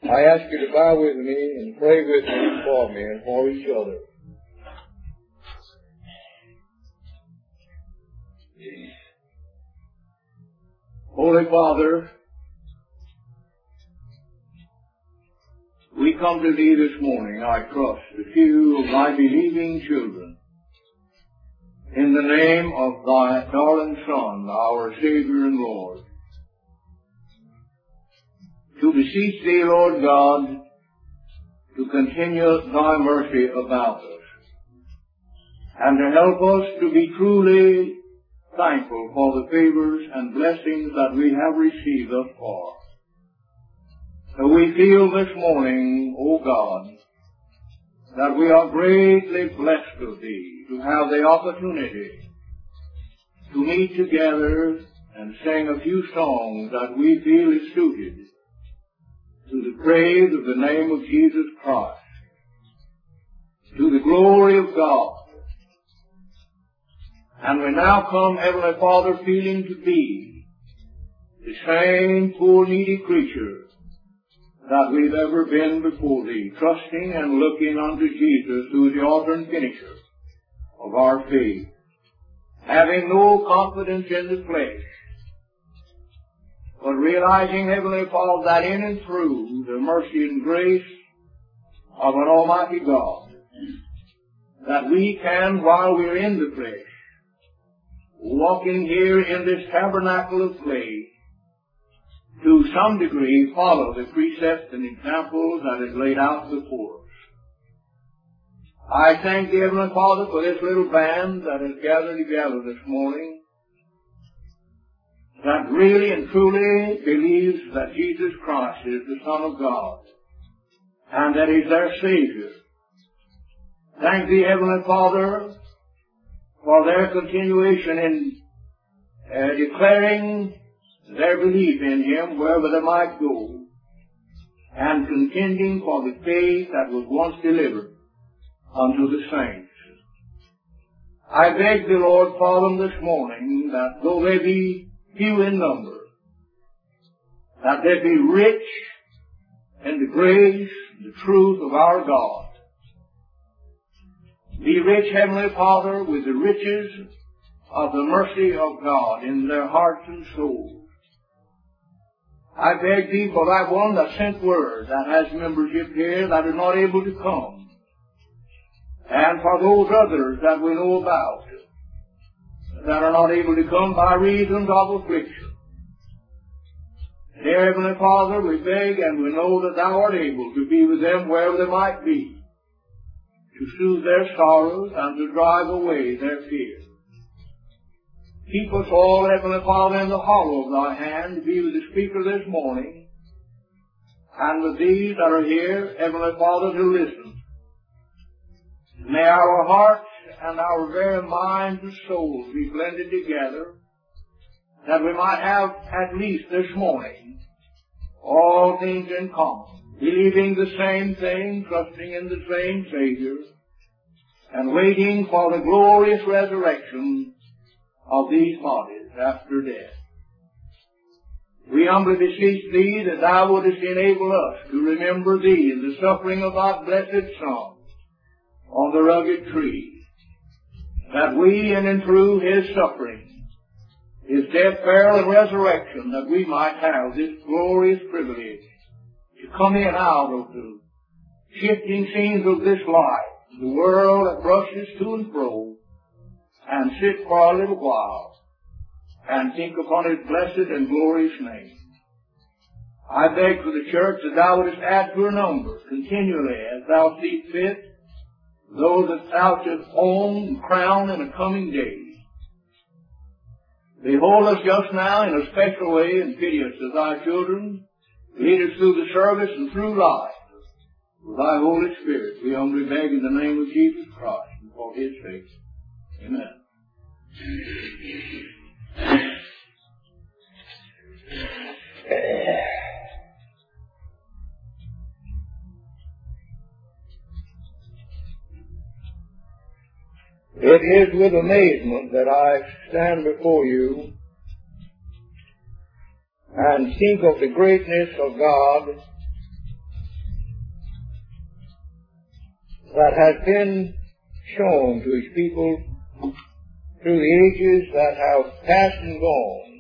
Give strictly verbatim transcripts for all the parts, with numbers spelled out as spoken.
I ask you to bow with me and pray with me for me and for each other. Holy Father, we come to Thee this morning, I trust, a few of Thy believing children, in the name of Thy darling Son, our Savior and Lord, to beseech Thee, Lord God, to continue Thy mercy about us, and to help us to be truly thankful for the favors and blessings that we have received thus far. So we feel this morning, O God, that we are greatly blessed of Thee to have the opportunity to meet together and sing a few songs that we feel is suited to the praise of the name of Jesus Christ, to the glory of God. And we now come, Heavenly Father, feeling to be the same poor needy creature that we've ever been before Thee, trusting and looking unto Jesus, who is the author and finisher of our faith, having no confidence in the flesh, but realizing, Heavenly Father, that in and through the mercy and grace of an Almighty God, that we can, while we're in the flesh, walking here in this tabernacle of clay, to some degree follow the precepts and examples that is laid out before us. I thank Thee, Heavenly Father, for this little band that has gathered together this morning, that really and truly believes that Jesus Christ is the Son of God, and that He's their Savior. Thank Thee, Heavenly Father, for their continuation in uh, declaring their belief in Him wherever they might go, and contending for the faith that was once delivered unto the saints. I beg the Lord for them this morning, that though they be few in number, that they be rich in the grace, the truth of our God. Be rich, Heavenly Father, with the riches of the mercy of God in their hearts and souls. I beg Thee for that one that sent word that has membership here that is not able to come, and for those others that we know about that are not able to come by reasons of affliction. Dear Heavenly Father, we beg and we know that Thou art able to be with them wherever they might be, to soothe their sorrows and to drive away their fears. Keep us all, Heavenly Father, in the hollow of Thy hand. Be with the speaker this morning, and with these that are here, Heavenly Father, to listen. May our hearts and our very minds and souls be blended together, that we might have, at least this morning, all things in common, believing the same thing, trusting in the same Savior, and waiting for the glorious resurrection of these bodies after death. We humbly beseech Thee that Thou wouldest enable us to remember Thee in the suffering of Thy blessed Son on the rugged tree, that we, in and through His suffering, His death, burial, and resurrection, that we might have this glorious privilege to come in out of the shifting scenes of this life, the world that rushes to and fro, and sit for a little while and think upon His blessed and glorious name. I beg for the church that Thou wouldest add to her number continually as Thou seest fit, those that Thou shouldst own and crown in a coming day. Behold us just now in a special way and pity us as Thy children. Lead us through the service and through life with Thy Holy Spirit. We humbly beg in the name of Jesus Christ and for His sake. Amen. It is with amazement that I stand before you and think of the greatness of God that has been shown to His people through the ages that have passed and gone.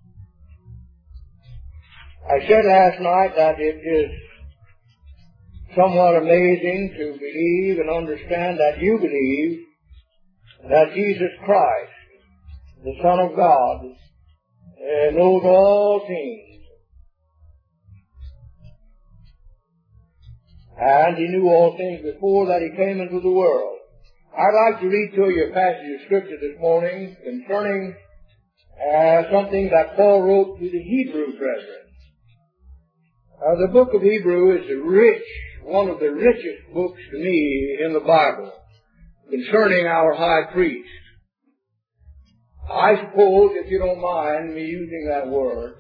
I said last night that it is somewhat amazing to believe and understand that you believe that Jesus Christ, the Son of God, uh, knows all things. And He knew all things before that He came into the world. I'd like to read to you a passage of Scripture this morning concerning uh, something that Paul wrote to the Hebrew brethren. Uh, the book of Hebrew is a rich, one of the richest books to me in the Bible concerning our high priest. I suppose, if you don't mind me using that word,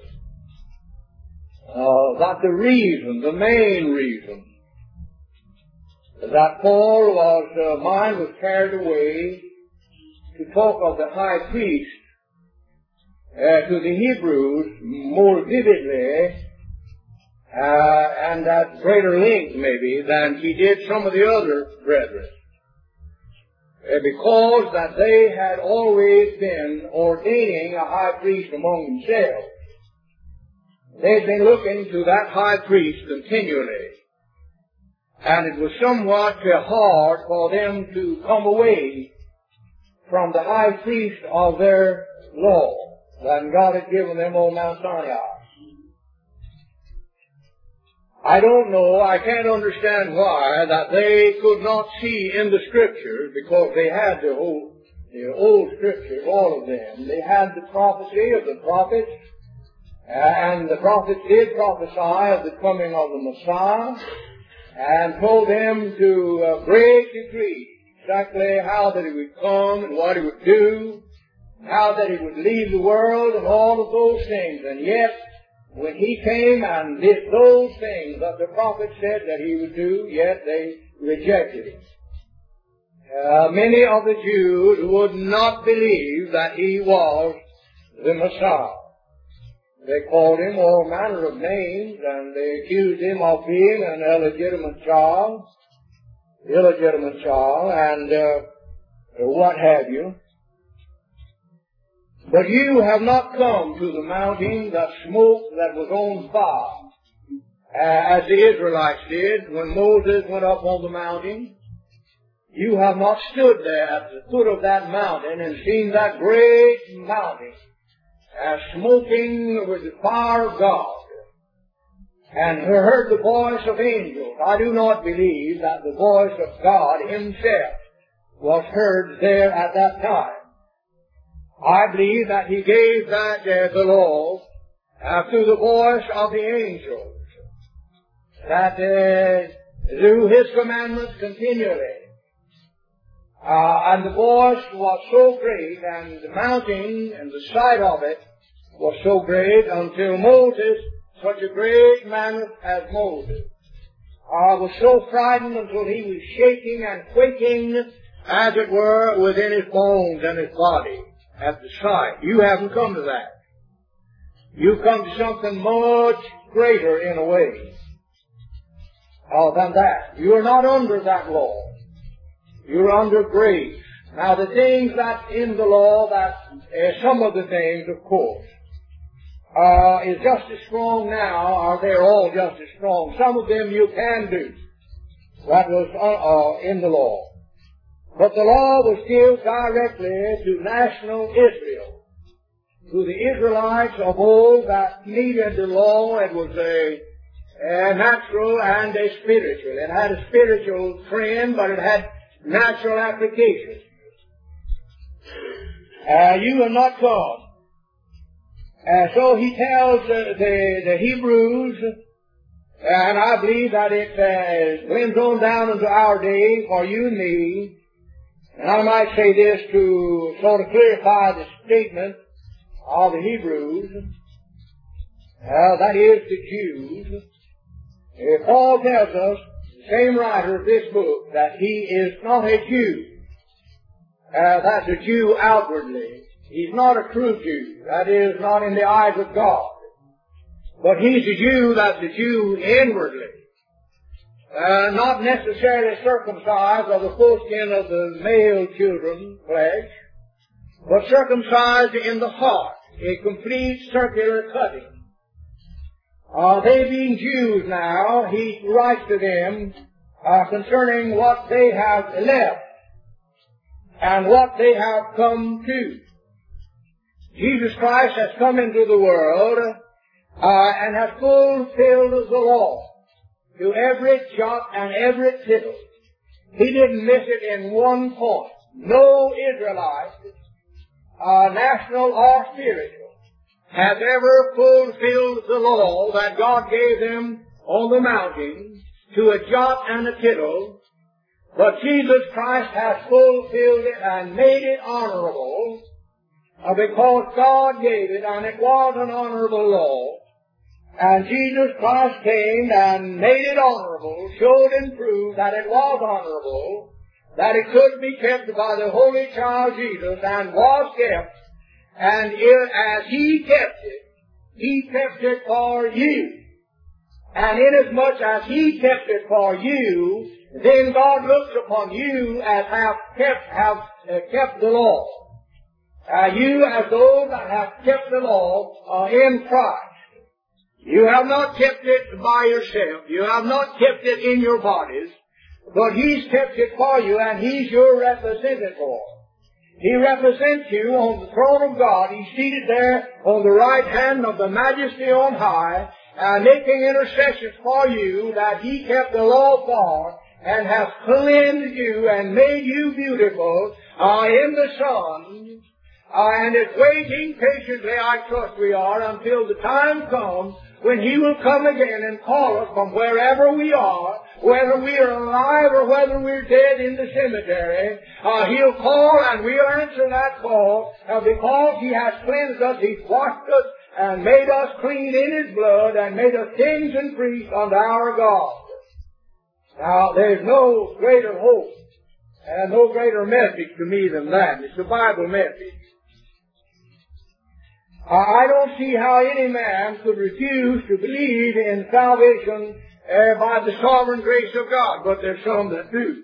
uh, that the reason, the main reason, that Paul was, uh, mind was carried away to talk of the high priest uh, to the Hebrews more vividly uh, and at greater length maybe than he did some of the other brethren. Uh, because that they had always been ordaining a high priest among themselves. They'd been looking to that high priest continually. And it was somewhat uh, hard for them to come away from the high priest of their law that God had given them on Mount Sinai. I don't know, I can't understand why that they could not see in the Scriptures, because they had the old, the old Scriptures, all of them. They had the prophecy of the prophets, and the prophets did prophesy of the coming of the Messiah, and told them to a great degree exactly how that He would come and what He would do, how that He would leave the world and all of those things. And yet, when He came and did those things that the prophet said that He would do, yet they rejected Him. Uh, many of the Jews would not believe that He was the Messiah. They called Him all manner of names, and they accused Him of being an illegitimate child, illegitimate child, and uh, what have you. But you have not come to the mountain, the smoke that was on fire, uh, as the Israelites did when Moses went up on the mountain. You have not stood there at the foot of that mountain and seen that great mountain as smoking with the fire of God, and heard the voice of angels. I do not believe that the voice of God Himself was heard there at that time. I believe that He gave that uh, the law uh, through the voice of the angels, that uh, through His commandments continually. Uh, and the voice was so great, and the mountain and the sight of it was so great, until Moses, such a great man as Moses, uh, was so frightened until he was shaking and quaking, as it were, within his bones and his body at the sight. You haven't come to that. You've come to something much greater in a way uh, than that. You're not under that law. You're under grace. Now the things that's in the law, that uh, some of the things, of course, uh, is just as strong now, or they're all just as strong. Some of them you can do. That was uh, uh, in the law. But the law was given directly to national Israel, to the Israelites of old that needed the law. It was a, a natural and a spiritual. It had a spiritual trend, but it had natural application. Uh, you have not come. Uh, so he tells uh, the, the Hebrews, and I believe that it uh, blends on down into our day for you and me. And I might say this to sort of clarify the statement of the Hebrews, uh, that is the Jews. Uh, Paul tells us, the same writer of this book, that he is not a Jew. Uh, that's a Jew outwardly. He's not a true Jew. That is, not in the eyes of God. But he's a Jew that's a Jew inwardly. uh, not necessarily circumcised of the foreskin of the male children's flesh, but circumcised in the heart, a complete circular cutting. Uh, they being Jews now, he writes to them uh, concerning what they have left and what they have come to. Jesus Christ has come into the world uh, and has fulfilled the law to every jot and every tittle. He didn't miss it in one point. No Israelite, uh, national or spiritual, has ever fulfilled the law that God gave them on the mountain to a jot and a tittle, but Jesus Christ has fulfilled it and made it honorable uh, because God gave it, and it was an honorable law. And Jesus Christ came and made it honorable, showed and proved that it was honorable, that it could be kept by the Holy Child Jesus, and was kept. And it, as He kept it, He kept it for you. And inasmuch as He kept it for you, then God looks upon you as have kept, have uh, kept the law. Uh, you as those that have kept the law uh, in Christ. You have not kept it by yourself. You have not kept it in your bodies. But He's kept it for you, and He's your representative. He represents you on the throne of God. He's seated there on the right hand of the Majesty on high, uh, making intercessions for you that He kept the law for, and has cleansed you and made you beautiful uh, in the Son, uh, and is waiting patiently, I trust we are, until the time comes when He will come again and call us from wherever we are, whether we are alive or whether we're dead in the cemetery. Uh, He'll call and we'll answer that call, uh, because He has cleansed us, He's washed us and made us clean in His blood and made us kings and priests unto our God. Now, there's no greater hope and no greater message to me than that. It's the Bible message. I don't see how any man could refuse to believe in salvation uh, by the sovereign grace of God, but there's some that do.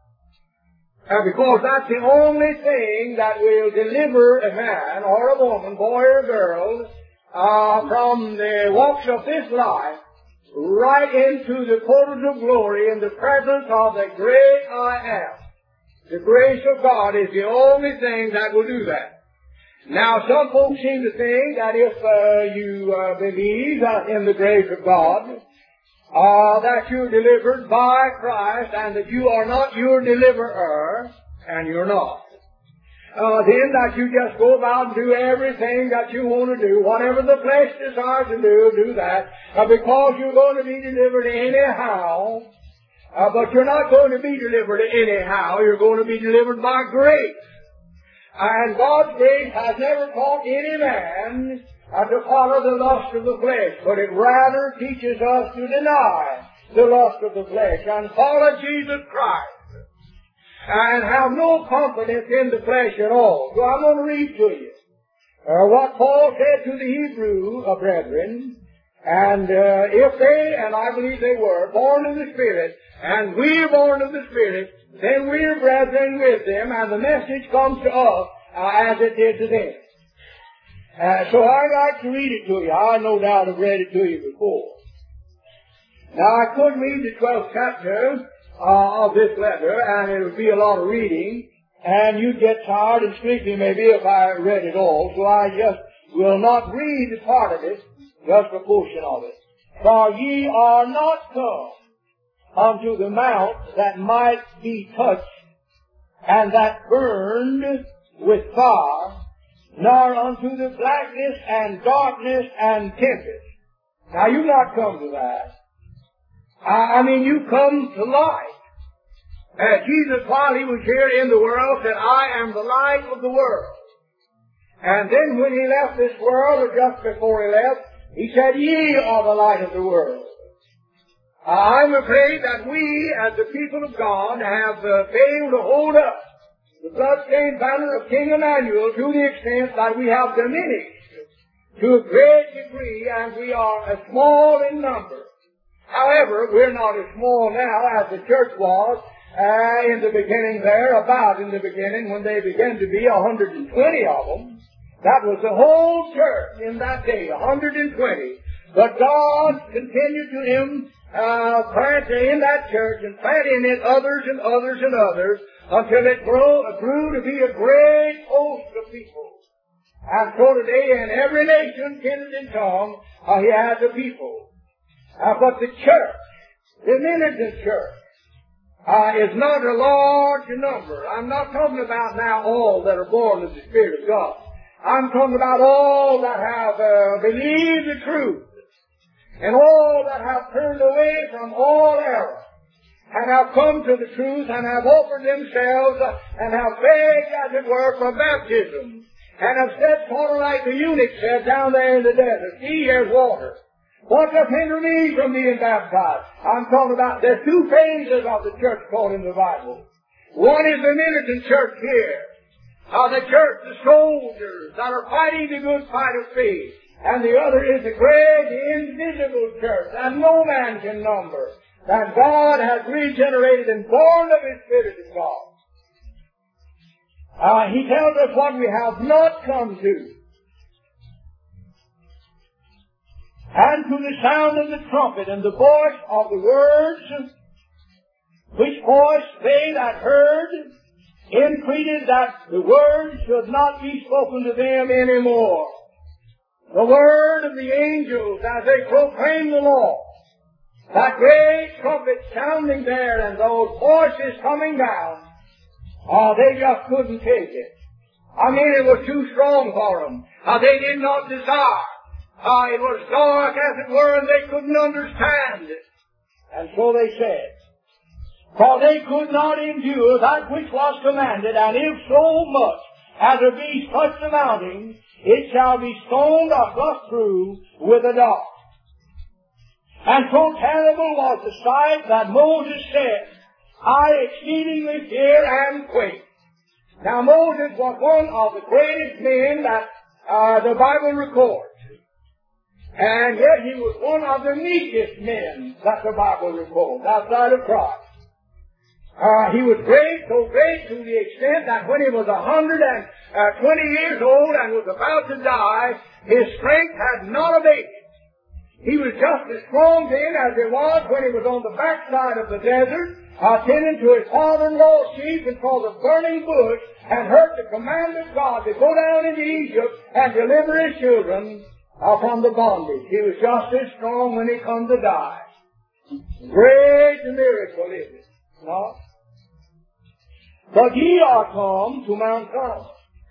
Uh, because that's the only thing that will deliver a man or a woman, boy or girl, uh, from the walks of this life right into the portals of glory in the presence of the great I Am. The grace of God is the only thing that will do that. Now, some folks seem to think that if uh, you uh, believe uh, in the grace of God, uh, that you're delivered by Christ, and that you are not your deliverer, and you're not. Uh, then that you just go about and do everything that you want to do, whatever the flesh desires to do, do that, uh, because you're going to be delivered anyhow. Uh, but you're not going to be delivered anyhow. You're going to be delivered by grace. And God's grace has never taught any man uh, to follow the lust of the flesh, but it rather teaches us to deny the lust of the flesh and follow Jesus Christ and have no confidence in the flesh at all. So I'm going to read to you uh, what Paul said to the Hebrew uh, brethren. And uh, if they, and I believe they were, born of the Spirit, and we're born of the Spirit, then we're brethren with them, and the message comes to us uh, as it did to them. Uh, so I'd like to read it to you. I no doubt have read it to you before. Now I could read the twelfth chapter uh, of this letter, and it would be a lot of reading, and you'd get tired and sleepy maybe if I read it all, so I just will not read a part of it, just a portion of it. For ye are not come unto the mount that might be touched, and that burned with fire, nor unto the blackness and darkness and tempest. Now you've not come to that. I, I mean, you come to light. Uh, Jesus, while He was here in the world, said, I am the light of the world. And then when He left this world, or just before He left, He said, ye are the light of the world. I'm afraid that we, as the people of God, have uh, failed to hold up the bloodstained banner of King Emmanuel to the extent that we have diminished to a great degree, and we are uh, small in number. However, However, we're not as small now as the church was uh, in the beginning there, about in the beginning when they began to be one hundred twenty of them. That was the whole church in that day, one hundred twenty. But God continued to him uh, plant in that church and plant in it others and others and others until it grew, grew to be a great host of people. And so today in every nation, kindred in tongue, uh, he has a people. Uh, but the church, the militant church, uh, is not a large number. I'm not talking about now all that are born of the Spirit of God. I'm talking about all that have uh, believed the truth, and all that have turned away from all error, and have come to the truth, and have offered themselves, uh, and have begged, as it were, for baptism. And have said, sort of like the eunuch said down there in the desert, see, here's water. What does hinder me from being baptized? I'm talking about, there's two phases of the church called in the Bible. One is the militant church here. Uh, the church, the soldiers that are fighting the good fight of faith. And the other is the great invisible church that no man can number. That God has regenerated and born of His Spirit of God. Uh, he tells us what we have not come to. And to the sound of the trumpet and the voice of the words, which voice they that heard entreated that the word should not be spoken to them any more. The word of the angels as they proclaim the law. That great trumpet sounding there and those voices coming down. Oh, they just couldn't take it. I mean, it was too strong for them. Uh, they did not desire. Uh, it was dark, as it were, and they couldn't understand it. And so they said, for they could not endure that which was commanded, and if so much as there be such a mountain, it shall be stoned or thrust through with a dart. And so terrible was the sight that Moses said, I exceedingly fear and quake. Now Moses was one of the greatest men that uh, the Bible records. And yet he was one of the meekest men that the Bible records outside of Christ. Uh, he was great, so great to the extent that when he was a hundred and twenty years old and was about to die, his strength had not abated. He was just as strong then as he was when he was on the backside of the desert, attending to his father-in-law's sheep and saw the burning bush and heard the command of God to go down into Egypt and deliver his children uh, from the bondage. He was just as strong when he come to die. Great miracle, isn't it? No? But ye are come to Mount Carmel,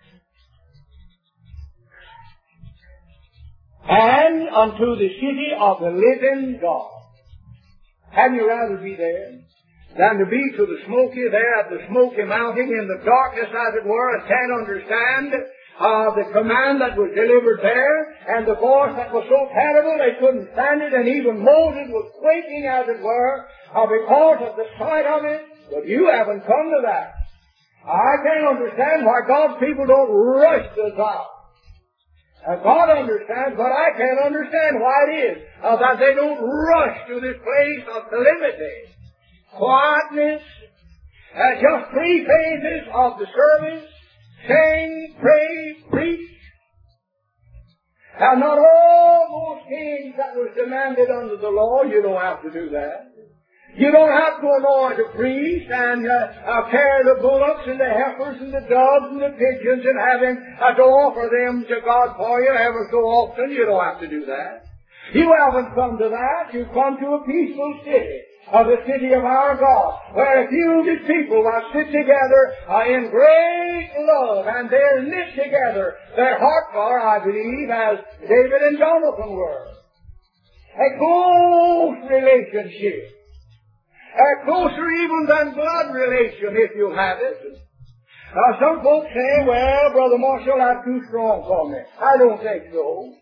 and unto the city of the living God. Hadn't you rather be there than to be to the smoky there at the smoky mountain in the darkness, as it were, and can't understand uh, the command that was delivered there, and the voice that was so terrible they couldn't stand it, and even Moses was quaking, as it were, uh, because of the sight of it. But you haven't come to that. I can't understand why God's people don't rush to God. Uh, God understands, but I can't understand why it is uh, that they don't rush to this place of calamity, quietness, uh, just three phases of the service: sing, pray, preach. And not all those things that was demanded under the law. You don't have to do that. You don't have to anoint a priest and uh, uh, carry the bullocks and the heifers and the doves and the pigeons and have him uh, to offer them to God for you ever so often. You don't have to do that. You haven't come to that. You've come to a peaceful city, of the city of our God, where a few good people will sit together uh, in great love, and they're knit together. Their hearts are, I believe, as David and Jonathan were. A close relationship. A closer even than blood relation, if you have it. Now, some folks say, well, Brother Marshall, that's too strong for me. I don't think so.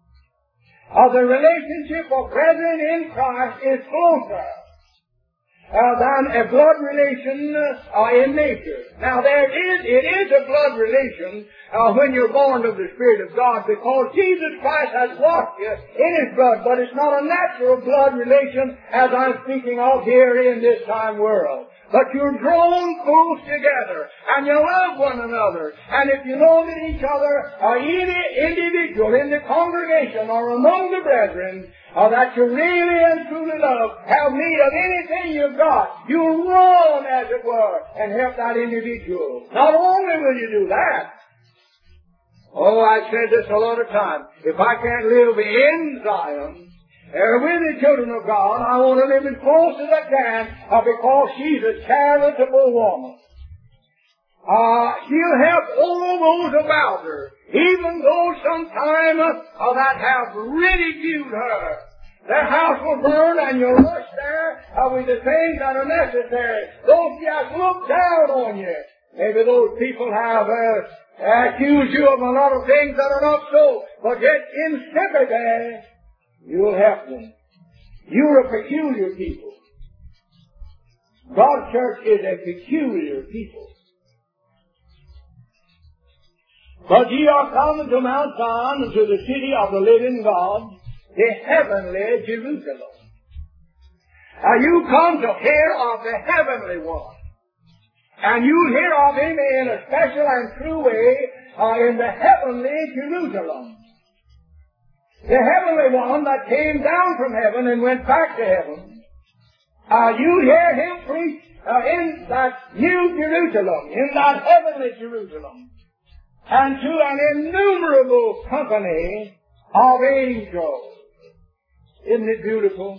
Uh, the relationship of brethren in Christ is closer uh, than a blood relation uh, in nature. Now there is, it is a blood relation uh, when you're born of the Spirit of God, because Jesus Christ has washed you in His blood, but it's not a natural blood relation as I'm speaking of here in this time world. But you're drawn close together, and you love one another. And if you know that each other, or any individual in the congregation or among the brethren, or that you really and truly love, have need of anything you've got, you'll run, as it were, and help that individual. Not only will you do that, oh, I've said this a lot of times, if I can't live in Zion, Uh, with the children of God, I want to live as close as I can uh, because she's a charitable woman. Uh, she'll help all those about her, even those sometime uh, that have ridiculed her. Their house will burn and you'll rush there uh, with the things that are necessary. Those just look down on you. Maybe those people have uh, accused you of a lot of things that are not so, but yet in sympathy, you'll help them. You're a peculiar people. God's church is a peculiar people. But ye are come to Mount Zion, to the city of the living God, the heavenly Jerusalem. Now you come to hear of the heavenly one. And you hear of Him in a special and true way uh, in the heavenly Jerusalem. The heavenly one that came down from heaven and went back to heaven. Uh, you hear Him preach uh, in that new Jerusalem, in that heavenly Jerusalem, and to an innumerable company of angels. Isn't it beautiful?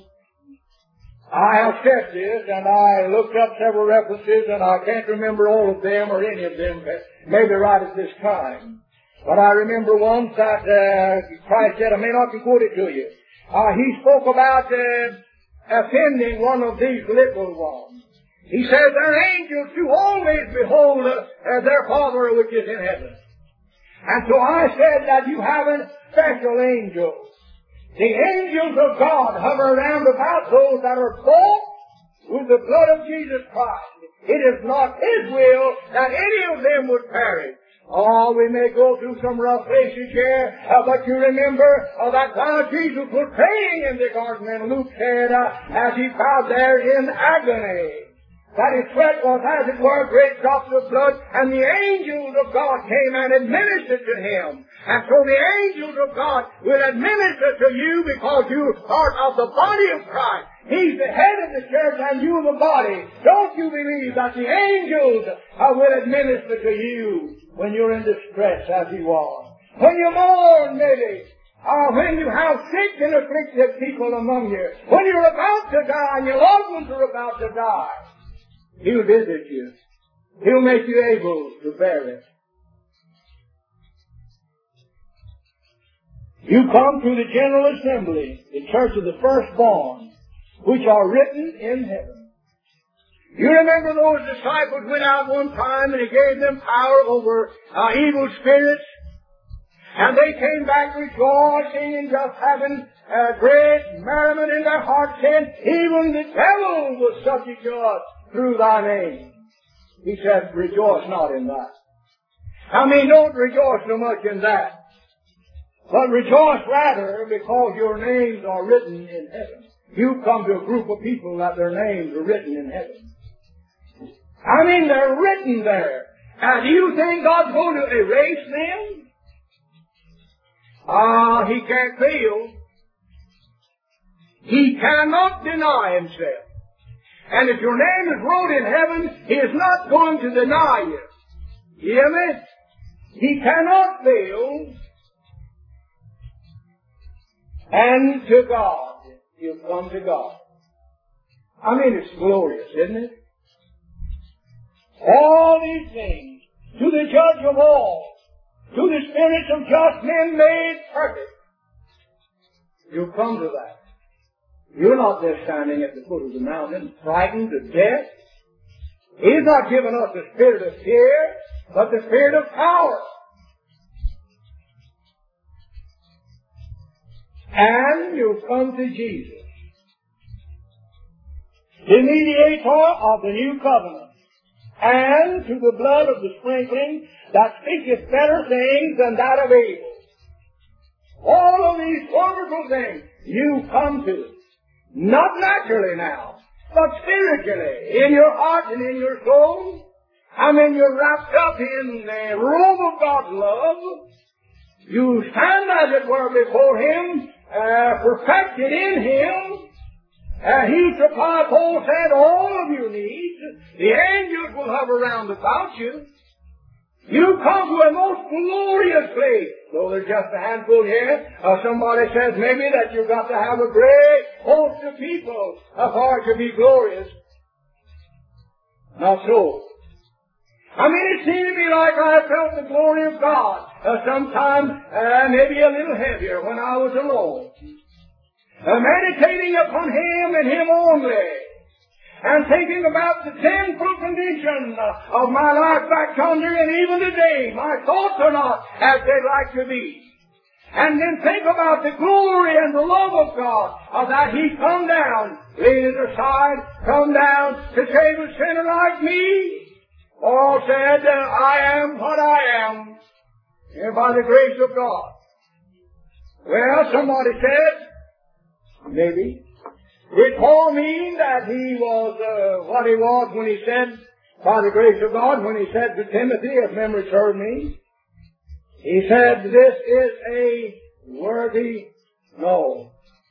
I have said this, and I looked up several references, and I can't remember all of them or any of them, maybe right at this time. But I remember once that uh, Christ said, I may not can quote it to you. Uh, he spoke about uh, offending one of these little ones. He says, their angels do always behold uh, their Father which is in heaven. And so I said that you have a special angel. The angels of God hover around about those that are bought with the blood of Jesus Christ. It is not His will that any of them would perish. Oh, we may go through some rough places here, uh, but you remember uh, that while Jesus was praying in the garden, and Luke said, uh, as He bowed there in agony, that His sweat was, as it were, great drops of blood, and the angels of God came and administered to Him. And so the angels of God will administer to you because you are part of the body of Christ. He's the head of the church and you the body. Don't you believe that the angels uh, will administer to you when you're in distress as He was? When you mourn, maybe. Uh, when you have sick and afflicted people among you. When you're about to die and your loved ones are about to die. He'll visit you. He'll make you able to bear it. You come to the General Assembly, the church of the firstborn, which are written in heaven. You remember those disciples went out one time and He gave them power over uh, evil spirits. And they came back rejoicing and just having uh, great merriment in their hearts, saying, even the devil was subject to us through Thy name. He said, rejoice not in that. I mean, don't rejoice so much in that. But rejoice rather because your names are written in heaven. You come to a group of people that their names are written in heaven. I mean, they're written there. And do you think God's going to erase them? Ah, uh, He can't fail. He cannot deny Himself. And if your name is wrote in heaven, He is not going to deny you. You hear me? He cannot fail. And to God, you'll come to God. I mean, it's glorious, isn't it? All these things, to the Judge of all, to the spirits of just men made perfect. You'll come to that. You're not there standing at the foot of the mountain, frightened to death. He's not given us the spirit of fear, but the spirit of power. And you'll come to Jesus. the mediator of the new covenant, and to the blood of the sprinkling that speaketh better things than that of Abel. All of these wonderful things you come to, not naturally now, but spiritually, in your heart and in your soul. I mean, you're wrapped up in the robe of God's love. You stand, as it were, before Him, uh, perfected in Him. Uh, he supplied, Paul said, all of your needs. The angels will hover round about you. You come to a most glorious place. Though there's just a handful here, uh, somebody says maybe that you've got to have a great host of people uh, for it to be glorious. Not so. I mean, it seemed to me like I felt the glory of God uh, sometime, uh, maybe a little heavier when I was alone. Uh, meditating upon Him and Him only. And thinking about the sinful condition of my life back yonder, and even today, my thoughts are not as they'd like to be. And then think about the glory and the love of God, of that He come down, laid it aside, come down to save a sinner like me. Paul said, I am what I am, and by the grace of God. Well, somebody said, maybe, did Paul mean that he was uh, what he was when he said, by the grace of God, when he said to Timothy, if memory serves me, he said, this is a worthy, no.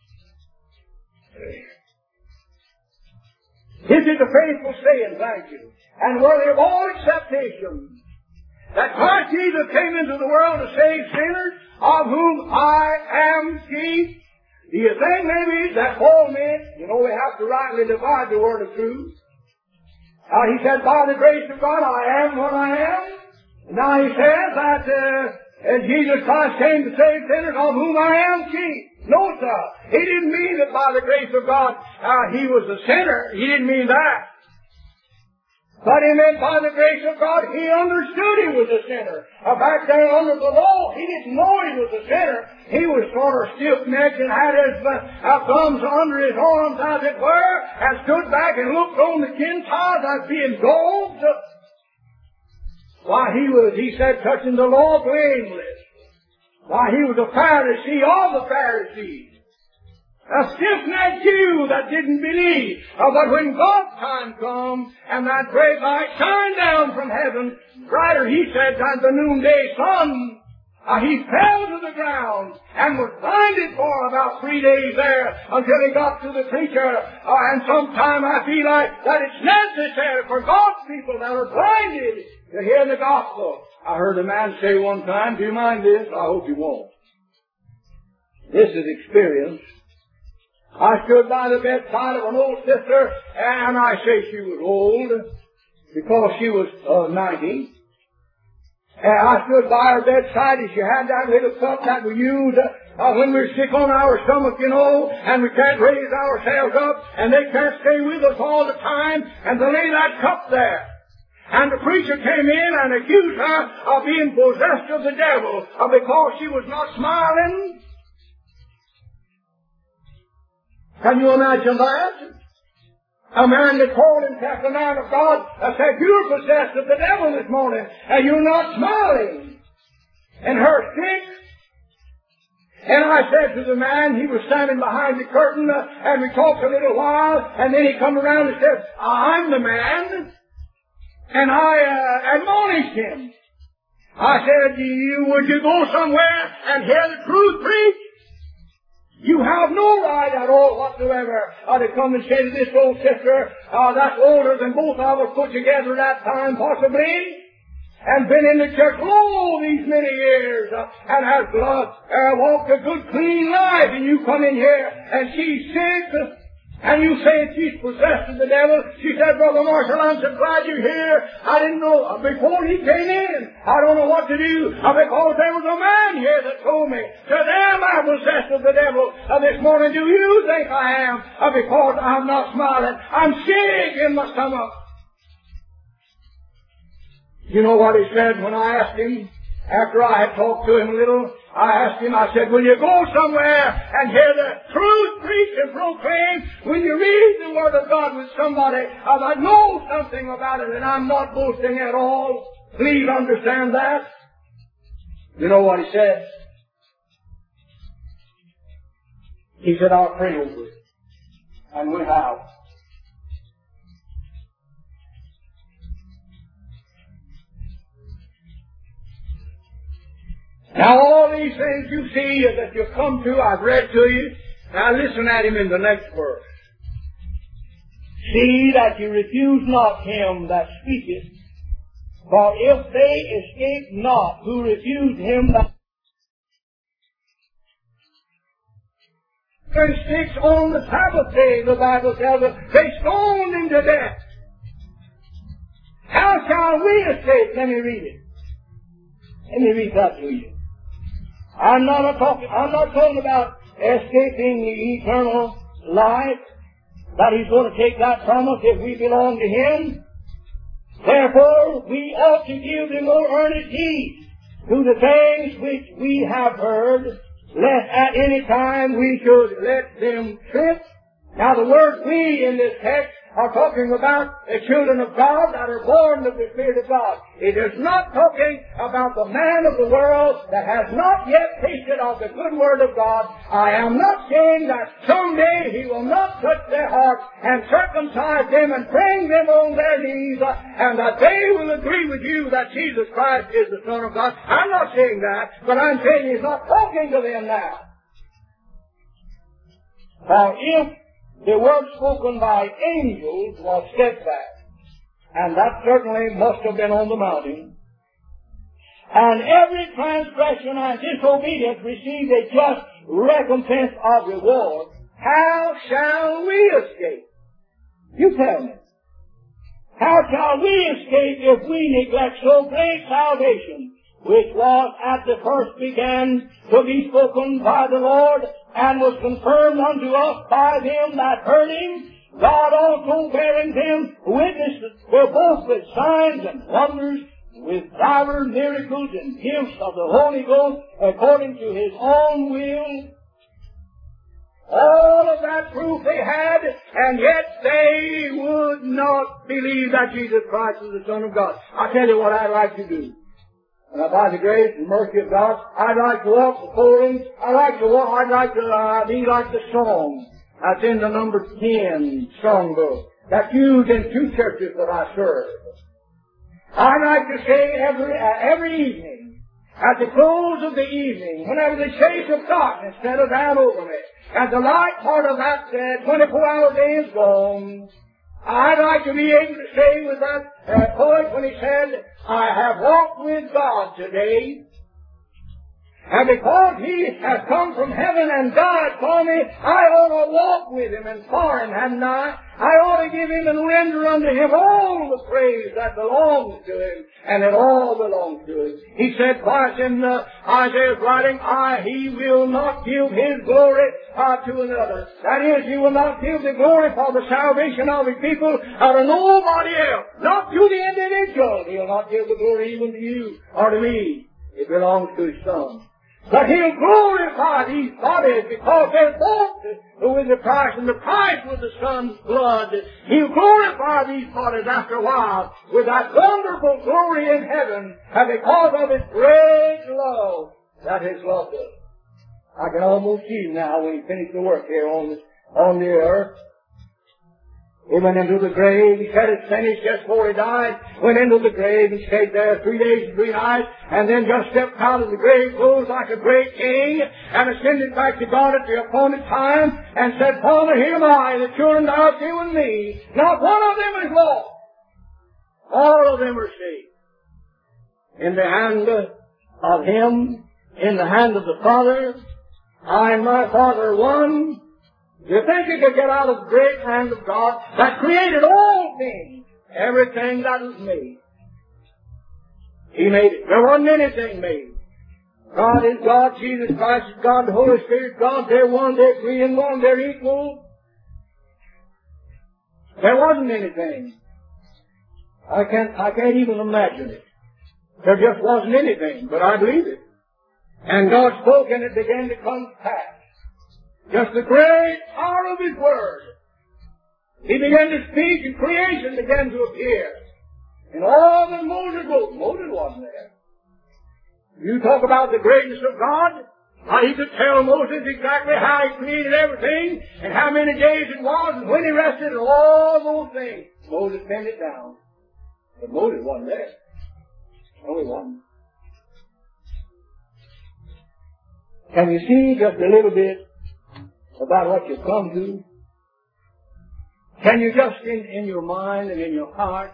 This is a faithful saying, thank you, and worthy of all acceptation, that Christ Jesus came into the world to save sinners, of whom I am chief. Do you think maybe that Paul meant, you know, we have to rightly divide the word of truth. Uh, he said, by the grace of God, I am what I am. Now he says that uh, Jesus Christ came to save sinners, of whom I am chief. No, sir. He didn't mean that by the grace of God uh, he was a sinner. He didn't mean that. But he meant by the grace of God, he understood he was a sinner. Uh, back there under the law, he didn't know he was a sinner. He was sort of stiff-necked and had his uh, thumbs under his arms, as it were, and stood back and looked on the Gentiles as being dogs. Why, he was, he said, touching the law, blameless. Why, he was a Pharisee of the Pharisees. A stiff-necked Jew that didn't believe. Uh, but when God's time come, and that great light shined down from heaven, brighter, he said, than the noonday sun, uh, he fell to the ground and was blinded for about three days there until he got to the preacher. Uh, and sometime I feel like that it's necessary for God's people that are blinded to hear the gospel. I heard a man say one time, do you mind this? I hope you won't. This is experience. I stood by the bedside of an old sister, and I say she was old, because she was uh, ninety. And I stood by her bedside, and she had that little cup that we use uh, when we're sick on our stomach, you know, and we can't raise ourselves up, and they can't stay with us all the time, and they lay that cup there. And the preacher came in and accused her of being possessed of the devil, uh, because she was not smiling. Can you imagine that? A man that called himself a man of God uh, said, you're possessed of the devil this morning, and you're not smiling. And her sick. And I said to the man, he was standing behind the curtain, uh, and we talked a little while, and then he come around and said, I'm the man. And I uh, admonished him. I said, you, would you go somewhere and hear the truth preached? You have no right at all whatsoever uh, to come and say to this old sister uh, that's older than both of us put together at that time, possibly, and been in the church all these many years, uh, and has uh, uh, walked a good, clean life, and you come in here and she's sick, and you say she's possessed of the devil. She said, Brother Marshall, I'm so glad you're here. I didn't know, uh, before he came in, I don't know what to do, uh, because there was a man here that told me, to them I'm possessed of the devil. Uh, this morning, do you think I am? Uh, because I'm not smiling. I'm sick in my stomach. You know what he said when I asked him? After I had talked to him a little, I asked him, I said, will you go somewhere and hear the truth preached and proclaimed? Will you read the Word of God with somebody that knows something about it, and I'm not boasting at all? Please understand that. You know what he said? He said, I'll pray over it. And we have. Now all these things you see that you've come to, I've read to you. Now listen at him in the next verse. See that you refuse not him that speaketh, for if they escape not who refuse him that and sticks on the Sabbath day, the Bible tells us, they stoned him to death. How shall we escape? Let me read it. Let me read that to you. I'm not talking, I'm not talking about escaping the eternal life, that He's going to take that from us if we belong to Him. Therefore, we ought to give the more earnest heed to the things which we have heard, lest at any time we should let them slip. Now the word we in this text are talking about the children of God that are born of the Spirit of God. It is not talking about the man of the world that has not yet tasted of the good Word of God. I am not saying that someday He will not touch their hearts and circumcise them and bring them on their knees uh, and that they will agree with you that Jesus Christ is the Son of God. I'm not saying that, but I'm saying He's not talking to them now. For if the word spoken by angels was steadfast, and that certainly must have been on the mountain, and every transgression and disobedience received a just recompense of reward, how shall we escape? You tell me. How shall we escape if we neglect so great salvation, which was at the first began to be spoken by the Lord, and was confirmed unto us by them that heard Him, God also bearing them witness were both with signs and wonders, with divers miracles and gifts of the Holy Ghost, according to His own will. All of that proof they had, and yet they would not believe that Jesus Christ is the Son of God. I'll tell you what I'd like to do. Uh, by the grace and mercy of God, I'd like to walk before Him. I'd like to walk, I'd like to uh, be like the song that's in the number ten songbook that's used in two churches that I serve. I'd like to say every uh, every evening, at the close of the evening, whenever the shades of darkness settle down over me, and the light part of that said, twenty-four hour day is gone, I'd like to be able to say with that uh, poet when he said, I have walked with God today, and because He has come from heaven and died for me, I ought to walk with Him and for Him, hadn't I? I ought to give Him and render unto Him all the praise that belongs to Him, and it all belongs to Him. He said twice in uh, Isaiah's writing, I, He will not give His glory uh, to another. That is, He will not give the glory for the salvation of His people out of nobody else. Not to the individual. He'll not give the glory even to you or to me. It belongs to His Son. But He'll glorify these bodies because they're bought with the price, and the price was the Son's blood. He'll glorify these bodies after a while with that wonderful glory in heaven, and because of His great love that His loved us. I can almost see Him now when He finished the work here on the, on the earth. He went into the grave. He said it's finished just before He died. Went into the grave and stayed there three days and three nights, and then just stepped out of the grave clothes like a great king, and ascended back to God at the appointed time, and said, Father, here am I, the children Thou hast given me. Not one of them is lost. All of them are saved. In the hand of Him, in the hand of the Father, I and my Father are one. You think you could get out of the great hand of God that created all things, everything that was made? He made it. There wasn't anything made. God is God, Jesus Christ is God, the Holy Spirit is God. They're one, they're three in one, they're equal. There wasn't anything. I can't, I can't even imagine it. There just wasn't anything, but I believe it. And God spoke and it began to come to pass. Just the great power of His Word. He began to speak and creation began to appear. And all that Moses wrote, Moses wasn't there. You talk about the greatness of God, how He could tell Moses exactly how He created everything and how many days it was and when He rested and all those things. Moses penned it down. But Moses wasn't there. No, he wasn't. Can you see just a little bit about what you've come to? Can you just in, in your mind and in your heart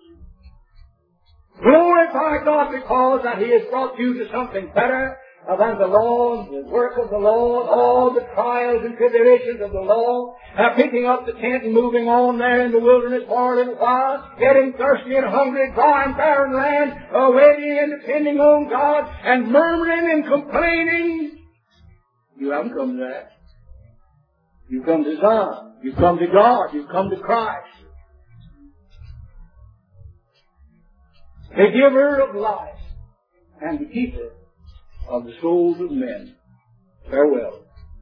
glorify God because that He has brought you to something better than the law, the work of the law, all the trials and tribulations of the law, uh, picking up the tent and moving on there in the wilderness for a little while, getting thirsty and hungry, dry and barren land, uh, waiting and depending on God, and murmuring and complaining. You haven't come to that. You've come to Zion. You've come to God. You've come to Christ. The giver of life and the keeper of the souls of men. Farewell.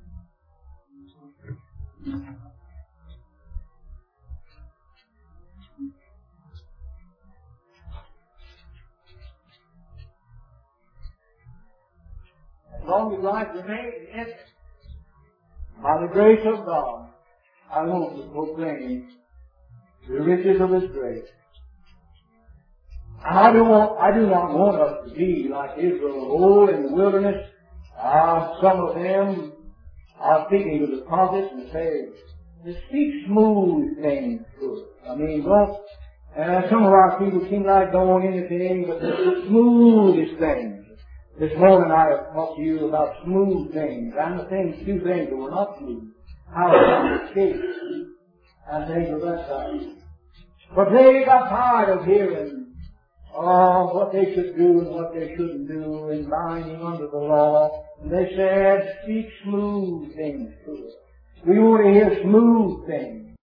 As long as life remains in it, by the grace of God, I want to proclaim the riches of His grace. I do, want, I do not want us to be like Israel, old in the wilderness. Uh, some of them are speaking to the prophets and say, speak smooth things to us. I mean, don't, uh, some of our people seem like don't want anything but the, the smoothest things. This morning I have talked to you about smooth things and the things, few things that were not smooth. How to escape and things of that kind. But they got tired of hearing Oh, what they should do and what they shouldn't do in binding under the law. And they said, speak smooth things to us. We want to hear smooth things.